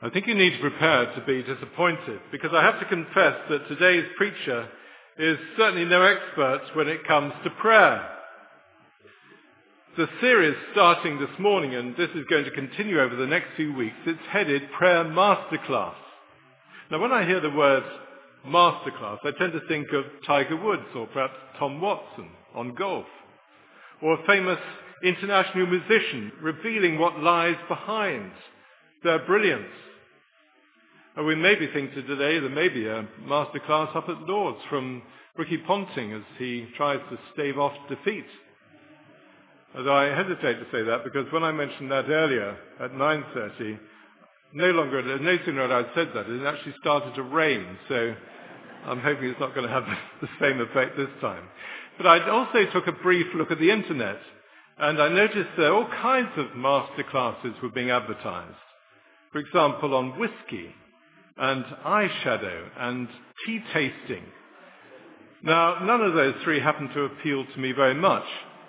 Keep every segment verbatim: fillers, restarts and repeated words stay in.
I think you need to prepare to be disappointed, because I have to confess that today's preacher is certainly no expert when it comes to prayer. The series starting this morning, and this is going to continue over the next few weeks, it's headed Prayer Masterclass. Now, when I hear the word masterclass, I tend to think of Tiger Woods or perhaps Tom Watson on golf, or a famous international musician revealing what lies behind their brilliance. And we may be thinking today there may be a masterclass up at Lord's from Ricky Ponting as he tries to stave off defeat. Although I hesitate to say that because when I mentioned that earlier at nine thirty, no longer, no sooner had I said that, it actually started to rain, so I'm hoping it's not going to have the same effect this time. But I also took a brief look at the internet, and I noticed that all kinds of masterclasses were being advertised. For example, on whiskey and eyeshadow and tea tasting. Now, none of those three happen to appeal to me very much.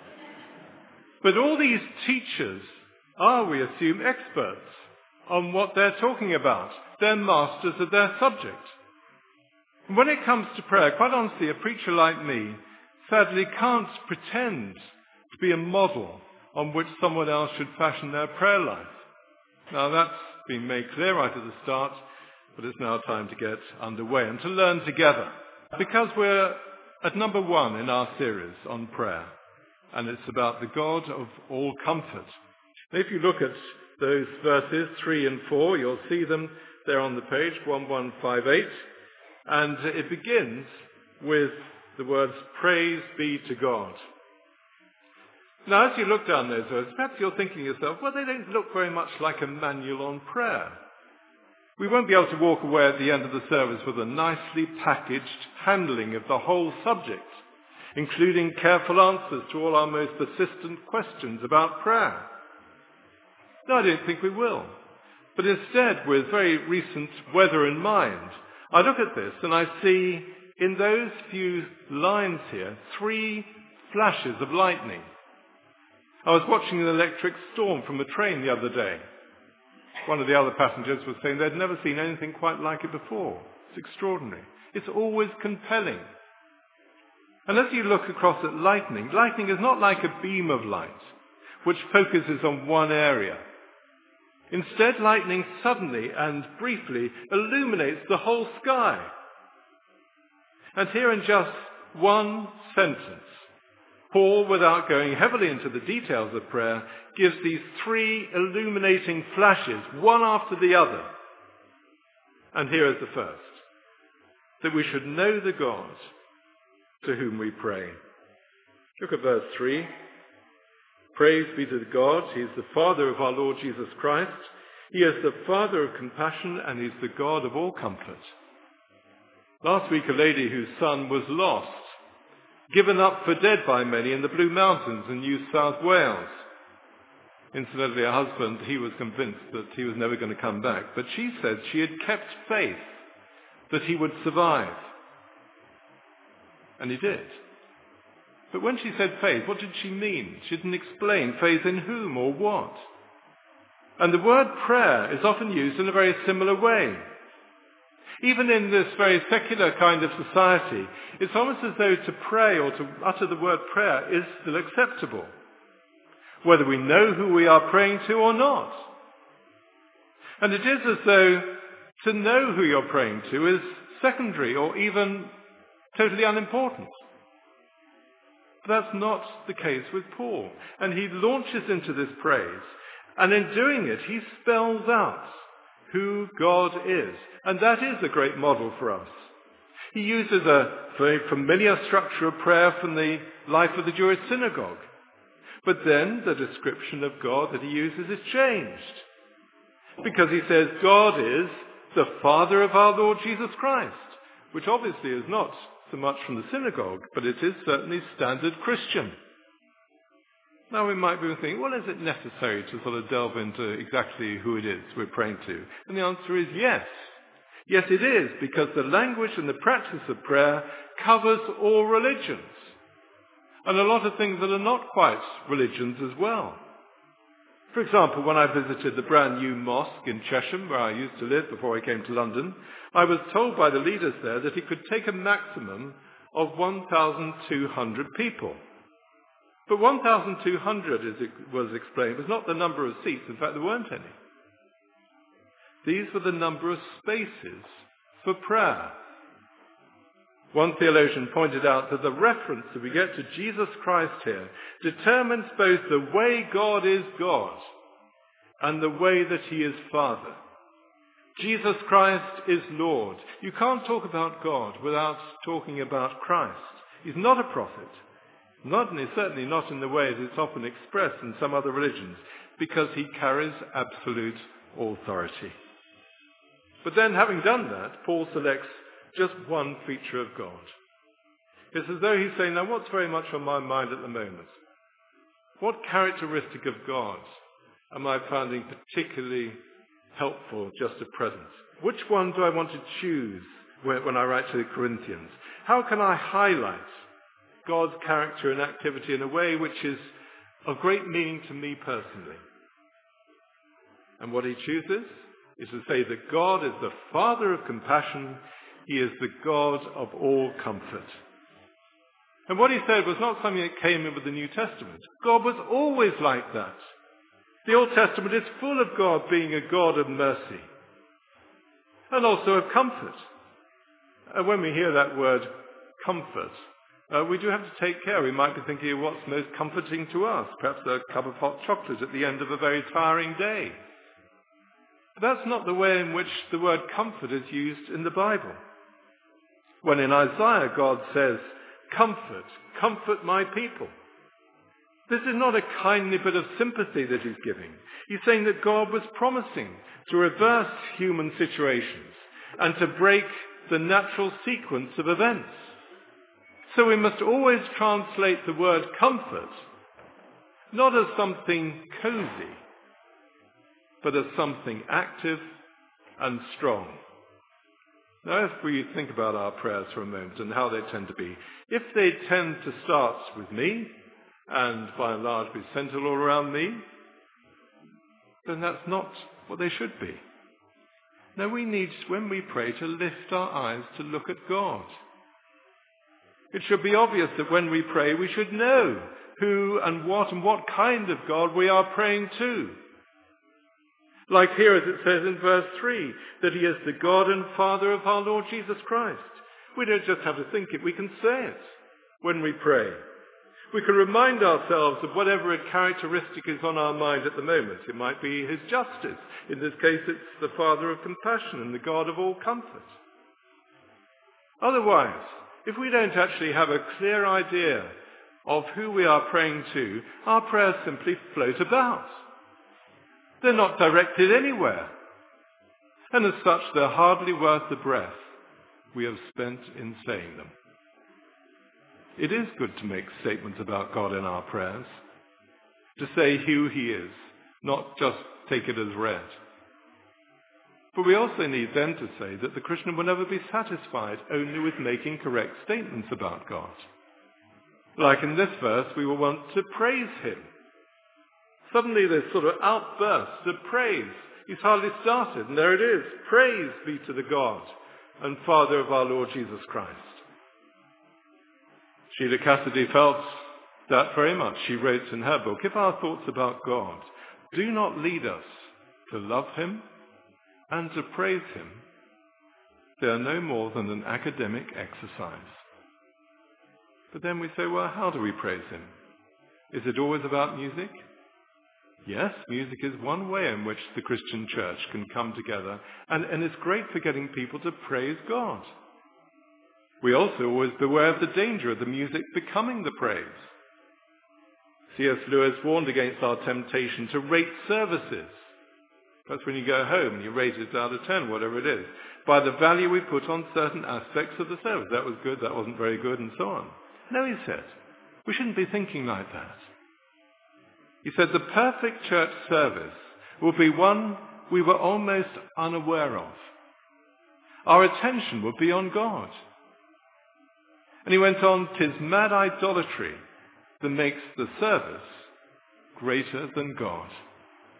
But all these teachers are, we assume, experts on what they're talking about. They're masters of their subject. And when it comes to prayer, quite honestly, a preacher like me sadly can't pretend to be a model on which someone else should fashion their prayer life. Now, that's been made clear right at the start, but it's now time to get underway and to learn together. Because we're at number one in our series on prayer, and it's about the God of all comfort. If you look at those verses, three and four, you'll see them there on the page, one one five eight, and it begins with the words, praise be to God. Now, as you look down those words, perhaps you're thinking to yourself, well, they don't look very much like a manual on prayer. We won't be able to walk away at the end of the service with a nicely packaged handling of the whole subject, including careful answers to all our most persistent questions about prayer. No, I don't think we will. But instead, with very recent weather in mind, I look at this and I see in those few lines here three flashes of lightning. I was watching an electric storm from a train the other day. One of the other passengers was saying they'd never seen anything quite like it before. It's extraordinary. It's always compelling. And as you look across at lightning, lightning is not like a beam of light which focuses on one area. Instead, lightning suddenly and briefly illuminates the whole sky. And here in just one sentence, Paul, without going heavily into the details of prayer, gives these three illuminating flashes, one after the other. And here is the first, that we should know the God to whom we pray. Look at verse three. Praise be to God. He is the Father of our Lord Jesus Christ. He is the Father of compassion, and He is the God of all comfort. Last week, a lady whose son was lost, given up for dead by many in the Blue Mountains in New South Wales. Incidentally, her husband, he was convinced that he was never going to come back, but she said she had kept faith that he would survive. And he did. But when she said faith, what did she mean? She didn't explain faith in whom or what. And the word prayer is often used in a very similar way. Even in this very secular kind of society, it's almost as though to pray or to utter the word prayer is still acceptable, whether we know who we are praying to or not. And it is as though to know who you're praying to is secondary or even totally unimportant. But that's not the case with Paul. And he launches into this praise. And in doing it, he spells out who God is. And that is a great model for us. He uses a very familiar structure of prayer from the life of the Jewish synagogue. But then the description of God that he uses is changed. Because he says God is the Father of our Lord Jesus Christ, which obviously is not so much from the synagogue, but it is certainly standard Christian. Now we might be thinking, well, is it necessary to sort of delve into exactly who it is we're praying to? And the answer is yes. Yes, it is, because the language and the practice of prayer covers all religions. And a lot of things that are not quite religions as well. For example, when I visited the brand new mosque in Chesham, where I used to live before I came to London, I was told by the leaders there that it could take a maximum of one thousand two hundred people. But one thousand two hundred, as it was explained, was not the number of seats. In fact, there weren't any. These were the number of spaces for prayer. One theologian pointed out that the reference that we get to Jesus Christ here determines both the way God is God and the way that he is Father. Jesus Christ is Lord. You can't talk about God without talking about Christ. He's not a prophet. Not, and certainly not in the way that it's often expressed in some other religions, because he carries absolute authority. But then, having done that, Paul selects just one feature of God. It's as though he's saying, now what's very much on my mind at the moment? What characteristic of God am I finding particularly helpful just at present? Which one do I want to choose when I write to the Corinthians? How can I highlight God's character and activity in a way which is of great meaning to me personally? And what he chooses is to say that God is the Father of compassion. He is the God of all comfort. And what he said was not something that came in with the New Testament. God was always like that. The Old Testament is full of God being a God of mercy and also of comfort. And when we hear that word comfort, uh, we do have to take care. We might be thinking of what's most comforting to us, perhaps a cup of hot chocolate at the end of a very tiring day. But that's not the way in which the word comfort is used in the Bible. When in Isaiah God says, comfort, comfort my people. This is not a kindly bit of sympathy that he's giving. He's saying that God was promising to reverse human situations and to break the natural sequence of events. So we must always translate the word comfort not as something cozy, but as something active and strong. Now, if we think about our prayers for a moment and how they tend to be, if they tend to start with me, and by and large be centered all around me, then that's not what they should be. Now, we need, when we pray, to lift our eyes to look at God. It should be obvious that when we pray, we should know who and what and what kind of God we are praying to. Like here, as it says in verse three, that he is the God and Father of our Lord Jesus Christ. We don't just have to think it, we can say it when we pray. We can remind ourselves of whatever a characteristic is on our mind at the moment. It might be his justice. In this case, it's the Father of compassion and the God of all comfort. Otherwise, if we don't actually have a clear idea of who we are praying to, our prayers simply float about. They're not directed anywhere. And as such, they're hardly worth the breath we have spent in saying them. It is good to make statements about God in our prayers, to say who he is, not just take it as read. But we also need then to say that the Christian will never be satisfied only with making correct statements about God. Like in this verse, we will want to praise him. Suddenly this sort of outburst of praise. He's hardly started, and there it is. Praise be to the God and Father of our Lord Jesus Christ. Sheila Cassidy felt that very much. She wrote in her book, if our thoughts about God do not lead us to love him and to praise him, they are no more than an academic exercise. But then we say, well, how do we praise him? Is it always about music? Yes, music is one way in which the Christian church can come together, and, and it's great for getting people to praise God. We also always beware of the danger of the music becoming the praise. C S Lewis warned against our temptation to rate services. That's when you go home and you rate it out of ten, whatever it is, by the value we put on certain aspects of the service. That was good, that wasn't very good, and so on. No, he said, we shouldn't be thinking like that. He said the perfect church service will be one we were almost unaware of. Our attention will be on God. And he went on, "'Tis mad idolatry that makes the service greater than God."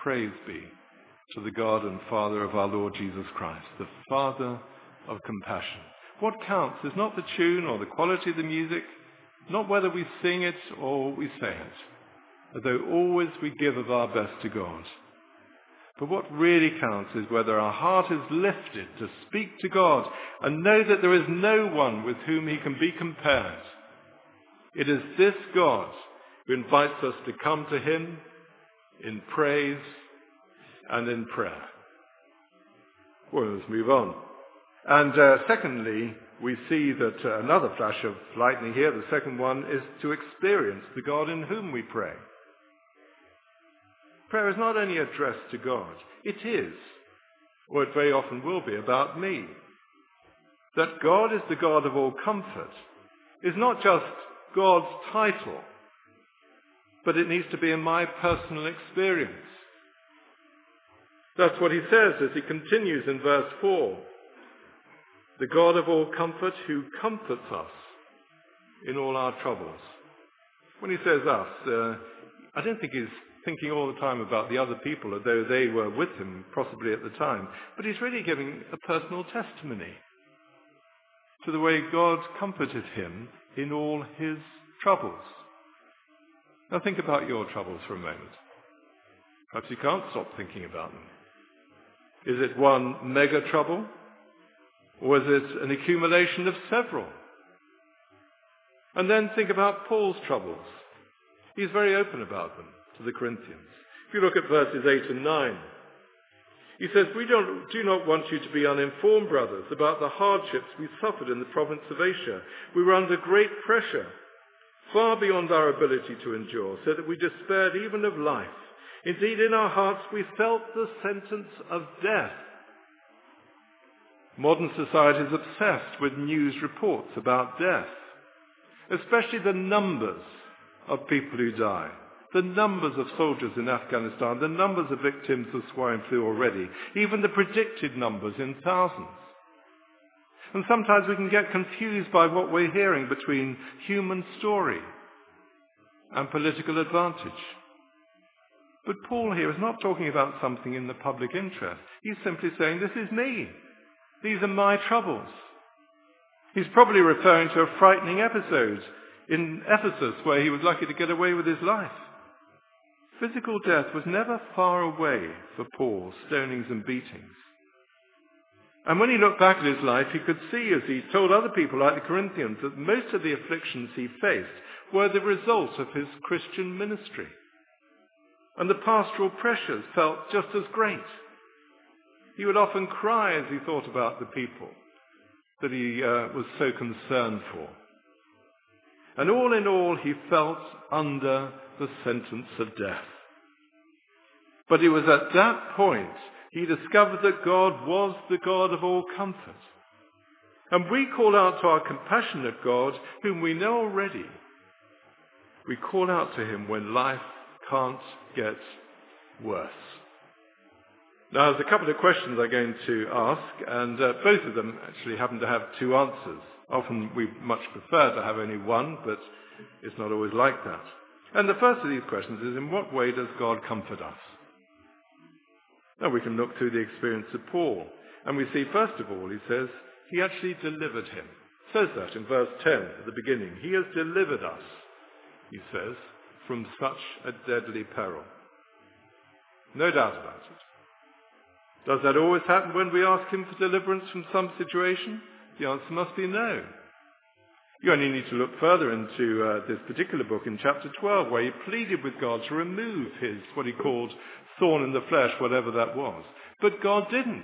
praise be to the God and Father of our Lord Jesus Christ, the Father of compassion. What counts is not the tune or the quality of the music, not whether we sing it or we say it, although always we give of our best to God. But what really counts is whether our heart is lifted to speak to God and know that there is no one with whom he can be compared. It is this God who invites us to come to him in praise and in prayer. Well, let's move on. And uh, secondly, we see that uh, another flash of lightning here, the second one, is to experience the God in whom we pray. Prayer is not only addressed to God, it is, or it very often will be, about me. That God is the God of all comfort is not just God's title, but it needs to be in my personal experience. That's what he says as he continues in verse four. The God of all comfort who comforts us in all our troubles. When he says us, uh, I don't think he's thinking all the time about the other people, although they were with him possibly at the time. But he's really giving a personal testimony to the way God comforted him in all his troubles. Now think about your troubles for a moment. Perhaps you can't stop thinking about them. Is it one mega trouble? Or is it an accumulation of several? And then think about Paul's troubles. He's very open about them to the Corinthians. If you look at verses eight and nine, he says, we don't, do not want you to be uninformed, brothers, about the hardships we suffered in the province of Asia. We were under great pressure, far beyond our ability to endure, so that we despaired even of life. Indeed, in our hearts we felt the sentence of death. Modern society is obsessed with news reports about death, especially the numbers of people who die, the numbers of soldiers in Afghanistan, the numbers of victims of swine flu already, even the predicted numbers in thousands. And sometimes we can get confused by what we're hearing between human story and political advantage. But Paul here is not talking about something in the public interest. He's simply saying, this is me. These are my troubles. He's probably referring to a frightening episode in Ephesus where he was lucky to get away with his life. Physical death was never far away for Paul, stonings and beatings. And when he looked back at his life, he could see, as he told other people like the Corinthians, that most of the afflictions he faced were the result of his Christian ministry. And the pastoral pressures felt just as great. He would often cry as he thought about the people that he uh, was so concerned for. And all in all, he felt under the sentence of death. But it was at that point he discovered that God was the God of all comfort. And we call out to our compassionate God, whom we know already. We call out to him when life can't get worse. Now, there's a couple of questions I'm going to ask, and uh, both of them actually happen to have two answers. Often we much prefer to have only one, but it's not always like that. And the first of these questions is, in what way does God comfort us? Now, we can look through the experience of Paul, and we see, first of all, he says, he actually delivered him. It says that in verse ten at the beginning. He has delivered us, he says, from such a deadly peril. No doubt about it. Does that always happen when we ask him for deliverance from some situation? The answer must be no. You only need to look further into uh, this particular book in chapter twelve, where he pleaded with God to remove his, what he called, thorn in the flesh, whatever that was. But God didn't.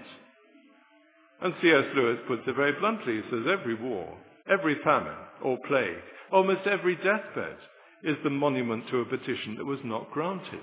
And C S Lewis puts it very bluntly. He says every war, every famine or plague, almost every deathbed is the monument to a petition that was not granted.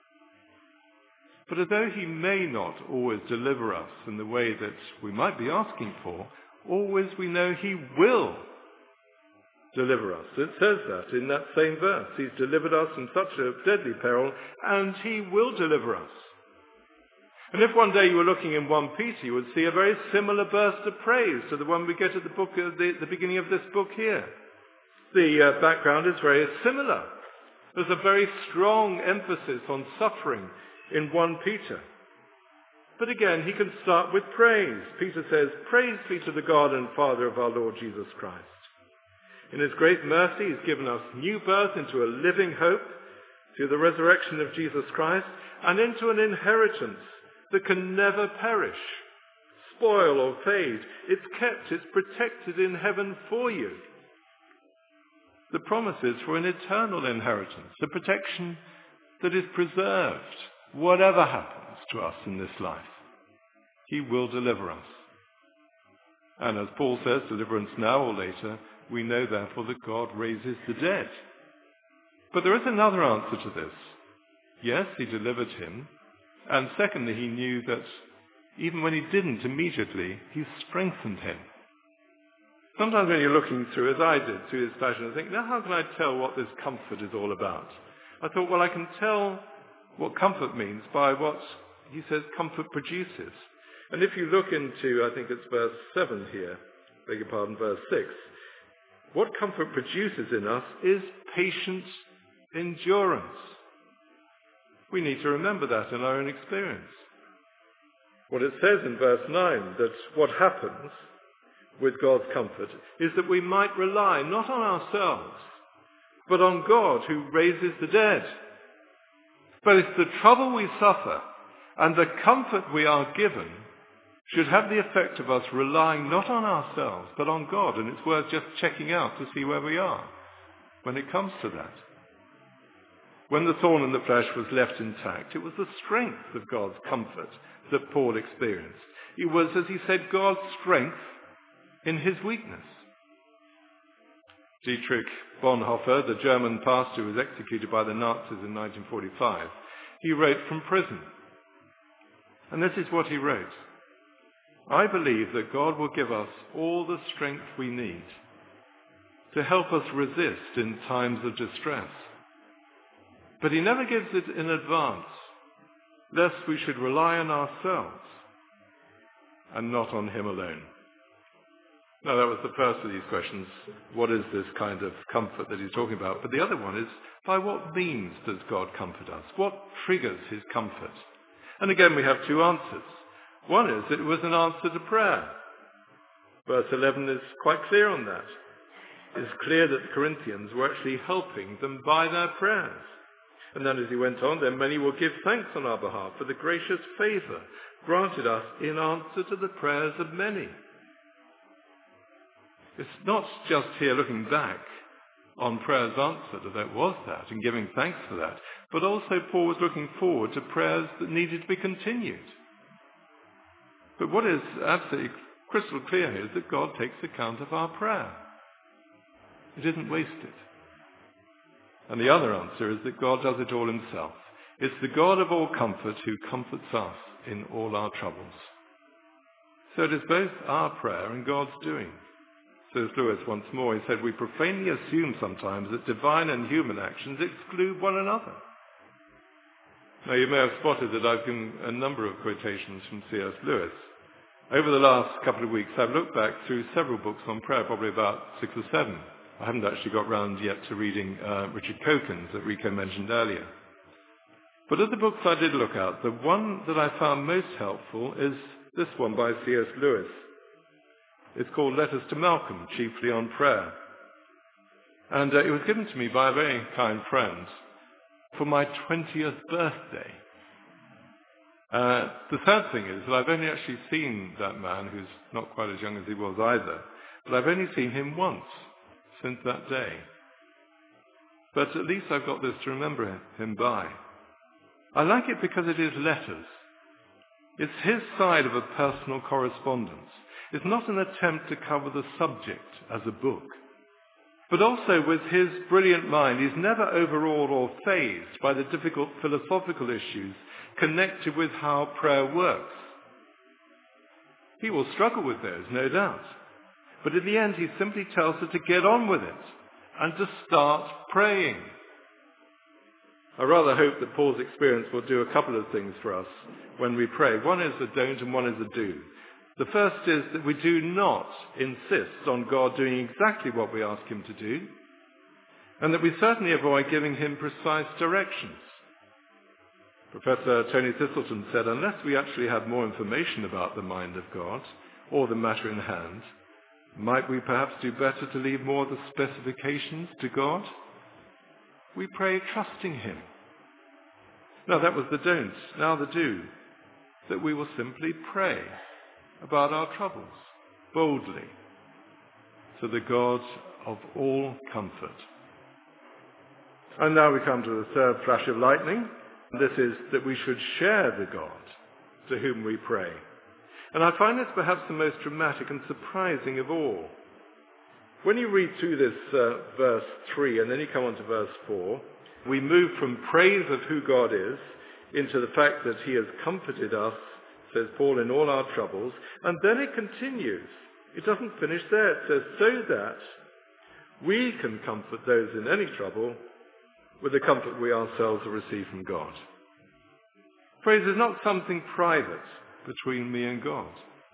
But although he may not always deliver us in the way that we might be asking for, always we know he will deliver us. It says that in that same verse. He's delivered us from such a deadly peril, and he will deliver us. And if one day you were looking in First Peter, you would see a very similar burst of praise to the one we get at the, book, uh, the, the beginning of this book here. The uh, background is very similar. There's a very strong emphasis on suffering in First Peter. But again, he can start with praise. Peter says, "Praise be to the God and Father of our Lord Jesus Christ. In his great mercy, he's given us new birth into a living hope through the resurrection of Jesus Christ and into an inheritance that can never perish, spoil or fade. It's kept, it's protected in heaven for you." The promise is for an eternal inheritance, a protection that is preserved, whatever happens to us in this life. He will deliver us. And as Paul says, deliverance now or later, we know therefore that God raises the dead. But there is another answer to this. Yes, he delivered him. And secondly, he knew that even when he didn't immediately, he strengthened him. Sometimes when you're looking through, as I did, through his passion, I think, now how can I tell what this comfort is all about? I thought, well, I can tell what comfort means by what he says comfort produces. And if you look into, I think it's verse seven here, beg your pardon, verse six, what comfort produces in us is patient endurance. We need to remember that in our own experience. What it says in verse nine, that what happens with God's comfort is that we might rely not on ourselves, but on God who raises the dead. Both the trouble we suffer and the comfort we are given should have the effect of us relying not on ourselves, but on God. And it's worth just checking out to see where we are when it comes to that. When the thorn in the flesh was left intact, it was the strength of God's comfort that Paul experienced. It was, as he said, God's strength in his weakness. Dietrich Bonhoeffer, the German pastor who was executed by the Nazis in nineteen forty-five, he wrote from prison. And this is what he wrote: "I believe that God will give us all the strength we need to help us resist in times of distress. But he never gives it in advance, lest we should rely on ourselves and not on him alone." Now, that was the first of these questions. What is this kind of comfort that he's talking about? But the other one is, by what means does God comfort us? What triggers his comfort? And again, we have two answers. One is that it was an answer to prayer. Verse eleven is quite clear on that. It's clear that the Corinthians were actually helping them by their prayers. And then as he went on, then many will give thanks on our behalf for the gracious favour granted us in answer to the prayers of many. It's not just here looking back on prayers answered, that there was that, and giving thanks for that, but also Paul was looking forward to prayers that needed to be continued. But what is absolutely crystal clear here is that God takes account of our prayer. It isn't wasted. And the other answer is that God does it all himself. It's the God of all comfort who comforts us in all our troubles. So it is both our prayer and God's doing. Says Lewis once more, he said, "We profanely assume sometimes that divine and human actions exclude one another." Now you may have spotted that I've given a number of quotations from C S Lewis. Over the last couple of weeks I've looked back through several books on prayer, probably about six or seven. I haven't actually got round yet to reading uh, Richard Coken's that Rico mentioned earlier. But of the books I did look at, the one that I found most helpful is this one by C S Lewis. It's called Letters to Malcolm, chiefly on prayer. And uh, it was given to me by a very kind friend for my twentieth birthday. Uh, the sad thing is that I've only actually seen that man, who's not quite as young as he was either, but I've only seen him once since that day. But at least I've got this to remember him by. I like it because it is letters. It's his side of a personal correspondence. It's not an attempt to cover the subject as a book. But also with his brilliant mind, he's never overawed or fazed by the difficult philosophical issues connected with how prayer works. He will struggle with those, no doubt. But in the end, he simply tells us to get on with it and to start praying. I rather hope that Paul's experience will do a couple of things for us when we pray. One is a don't and one is a do. The first is that we do not insist on God doing exactly what we ask him to do, and that we certainly avoid giving him precise directions. Professor Tony Thistleton said, unless we actually have more information about the mind of God or the matter in hand, might we perhaps do better to leave more of the specifications to God? We pray trusting him. Now that was the don't, now the do, that we will simply pray about our troubles boldly to the God of all comfort. And now we come to the third flash of lightning. This is that we should share the God to whom we pray. And I find this perhaps the most dramatic and surprising of all. When you read through this uh, verse three and then you come on to verse four, we move from praise of who God is into the fact that he has comforted us, says Paul, in all our troubles. And then it continues. It doesn't finish there. It says, so that we can comfort those in any trouble with the comfort we ourselves have received from God. Praise is not something private between me and God.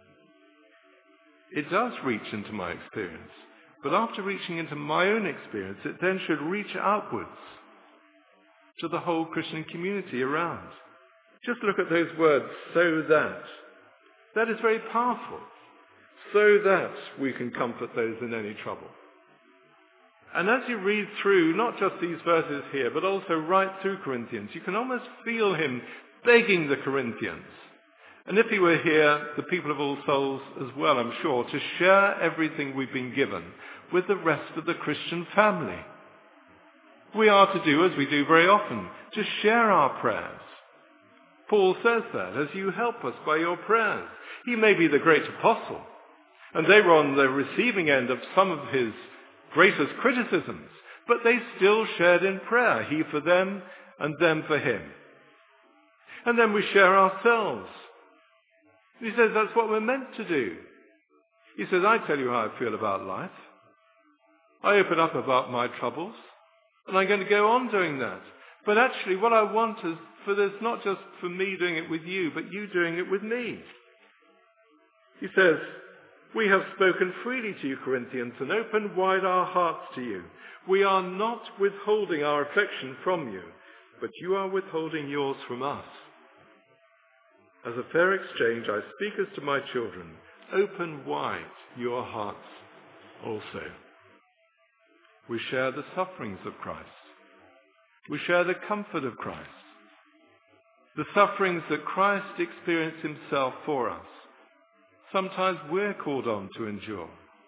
It does reach into my experience, but after reaching into my own experience, it then should reach outwards to the whole Christian community around. Just look at those words, so that. That is very powerful. So that we can comfort those in any trouble. And as you read through, not just these verses here, but also right through Corinthians, you can almost feel him begging the Corinthians. And if he were here, the people of All Souls as well, I'm sure, to share everything we've been given with the rest of the Christian family. We are to do, as we do very often, to share our prayers. Paul says that, as you help us by your prayers. He may be the great apostle, and they were on the receiving end of some of his greatest criticisms, but they still shared in prayer, he for them and them for him. And then we share ourselves. He says that's what we're meant to do. He says, I tell you how I feel about life. I open up about my troubles, and I'm going to go on doing that. But actually what I want is for this, not just for me doing it with you, but you doing it with me. He says, we have spoken freely to you, Corinthians, and opened wide our hearts to you. We are not withholding our affection from you, but you are withholding yours from us. As a fair exchange, I speak as to my children. Open wide your hearts also. We share the sufferings of Christ. We share the comfort of Christ. The sufferings that Christ experienced himself for us. Sometimes we're called on to endure.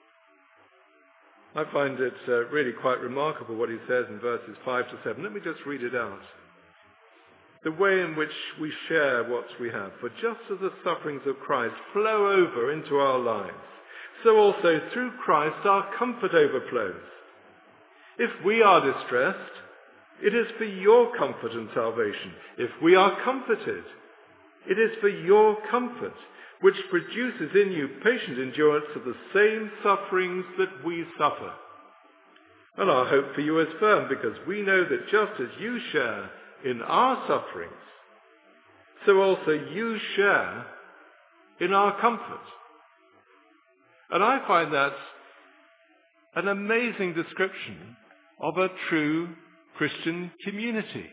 I find it uh, really quite remarkable what he says in verses five to seven. Let me just read it out. The way in which we share what we have. For just as the sufferings of Christ flow over into our lives, so also through Christ our comfort overflows. If we are distressed, it is for your comfort and salvation. If we are comforted, it is for your comfort, which produces in you patient endurance of the same sufferings that we suffer. And our hope for you is firm, because we know that just as you share in our sufferings, so also you share in our comfort. And I find that an amazing description of a true Christian community.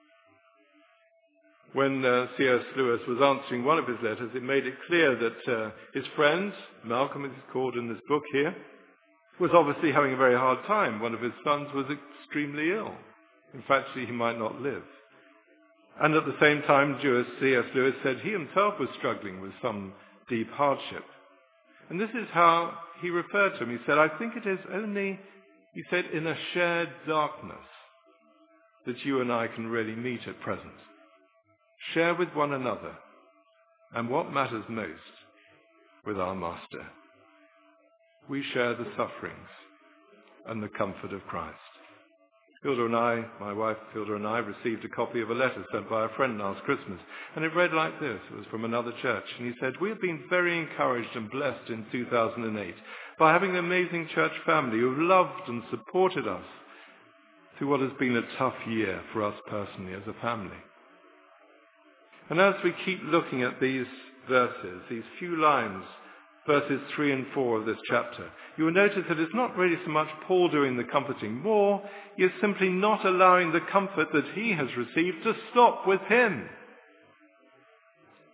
When uh, C S Lewis was answering one of his letters, it made it clear that uh, his friend, Malcolm as he's called in this book here, was obviously having a very hard time. One of his sons was extremely ill. In fact, he might not live. And at the same time, C S Lewis said he himself was struggling with some deep hardship. And this is how he referred to him. He said, I think it is only, he said, in a shared darkness that you and I can really meet at present. Share with one another, and what matters most, with our Master. We share the sufferings and the comfort of Christ. Hilda and I, my wife Hilda and I, received a copy of a letter sent by a friend last Christmas, and it read like this. It was from another church, and he said, we have been very encouraged and blessed in two thousand eight by having an amazing church family who have loved and supported us through what has been a tough year for us personally as a family. And as we keep looking at these verses, these few lines, verses three and four of this chapter, you will notice that it's not really so much Paul doing the comforting. More, he is simply not allowing the comfort that he has received to stop with him.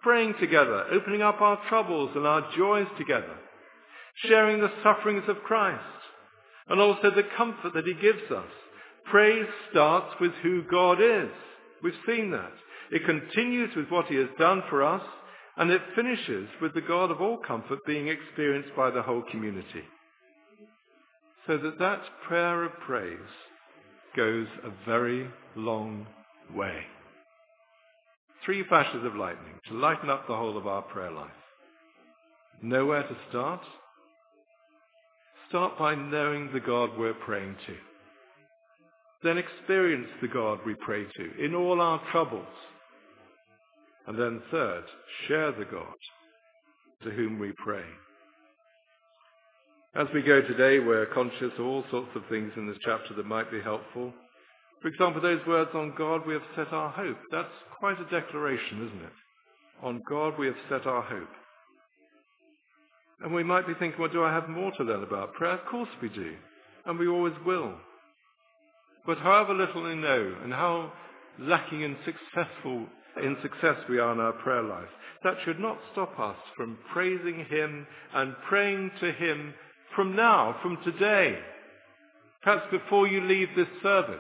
praying together, opening up our troubles and our joys together, sharing the sufferings of Christ, and also the comfort that he gives us. Praise starts with who God is. We've seen that. It continues with what he has done for us, and it finishes with the God of all comfort being experienced by the whole community. So that that prayer of praise goes a very long way. Three flashes of lightning to lighten up the whole of our prayer life. Know where to start? Start by knowing the God we're praying to. Then experience the God we pray to in all our troubles. And then third, share the God to whom we pray. As we go today, we're conscious of all sorts of things in this chapter that might be helpful. For example, those words, on God we have set our hope. That's quite a declaration, isn't it? On God we have set our hope. And we might be thinking, well, do I have more to learn about prayer? Of course we do. And we always will. But however little we know and how lacking in successful in success we are in our prayer life, that should not stop us from praising him and praying to him from now, from today. Perhaps before you leave this service.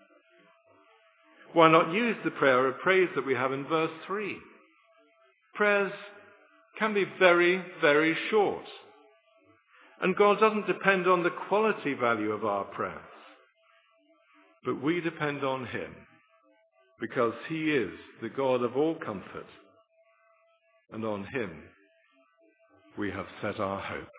Why not use the prayer of praise that we have in verse three? Prayers can be very, very short. And God doesn't depend on the quality value of our prayers. But we depend on him because he is the God of all comfort. And on him we have set our hope.